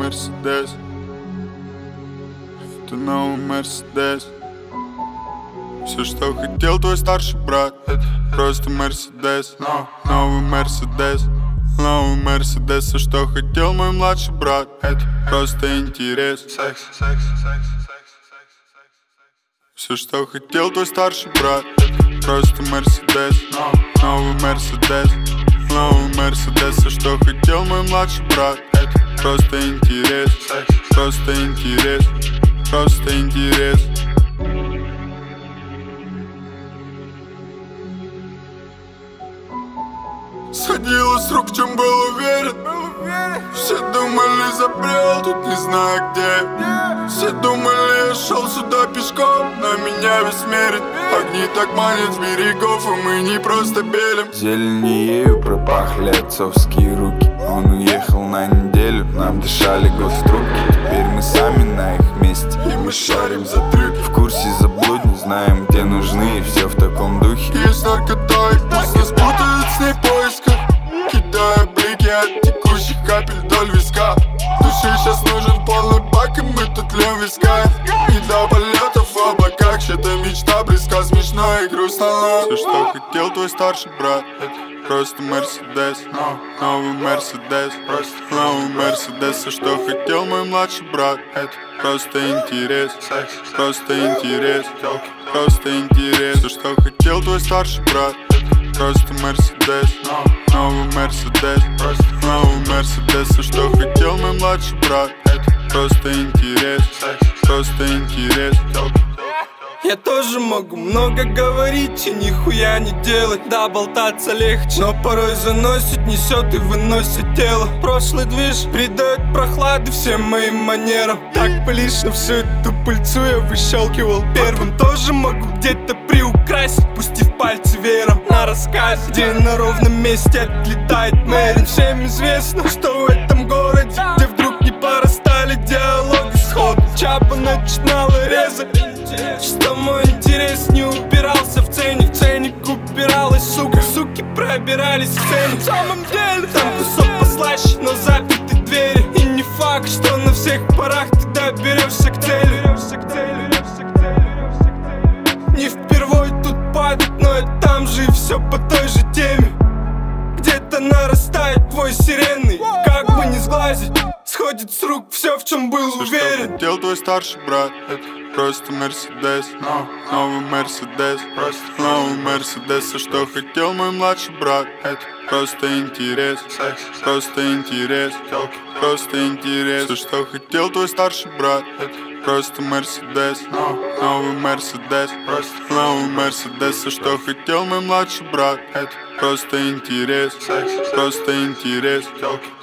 Мерседес. Это новый Мерседес. Все, что хотел твой старший брат, это просто Мерседес. Новый Мерседес. Новый Мерседес. Все, что хотел мой младший брат, это просто интерес. Все, что хотел твой старший брат, это просто Мерседес. Новый Мерседес. Новый Мерседес. Все, что хотел мой младший брат, это просто интерес. Просто интерес. Просто интерес. Сходило с рук, в чем был уверен. Все думали, забрел, тут не знаю где. Все думали, я шел сюда пешком, но меня весь мерит. Огни так манят с берегов, и мы не просто белим. Зеленею пропахли отцовские руки. Он уехал на неделю, нам дышали гострубки. Теперь мы сами на их месте, и мы шарим за трюки. В курсе заблудни, знаем, где нужны, и все в таком духе. Есть только той, пусть нас путают с ней в поисках. Кидая блики от текущих капель вдоль виска. Душе сейчас нужен полный бак, и мы тут льем виска. И до полетов в облаках, чья-то мечта близка, смешно и грустно. Все, что хотел твой старший брат, это просто Мерседес. Новый Мерседес. Новый Мерседес. Все, что хотел мой младший брат, это просто интерес. Просто интерес. Просто интерес. Все, что хотел твой старший брат, это просто Мерседес. Новый Мерседес. Новый Мерседес. Все, что хотел мой младший брат, это просто интерес. Просто интерес. Я тоже могу много говорить и нихуя не делать. Да, болтаться легче, но порой заносит, несет и выносит тело. Прошлый движ придает прохлады всем моим манерам. Так пылишно всю эту пыльцу я выщелкивал первым. Тоже могу где-то приукрасить, пустив пальцы веером на рассказ, где на ровном месте отлетает Мэрин. Всем известно, что в этом городе, где вдруг не порастали диалоги сходу, Чапа начинала резать. Что мой интерес не упирался в цене, в ценник упиралась сука. Суки пробирались в цену. В самом деле там кусок послаще, но запиты двери. И не факт, что на всех парах ты доберешься к цели. Не впервой тут падать, но и там же и все по той же теме. Где-то нарастает твой сиренный, как бы не сглазить. Сходит с рук все, в чем был уверен. Что хотел твой старший брат, это просто Мерседес. Новый Мерседес. Новый Мерседес. Все, что хотел мой младший брат, это просто интерес. Просто интерес. Просто интерес. Все, что хотел твой старший брат, это просто Мерседес. Новый Мерседес. Новый Мерседес. Все, что хотел мой младший брат, это просто интерес. Просто интерес.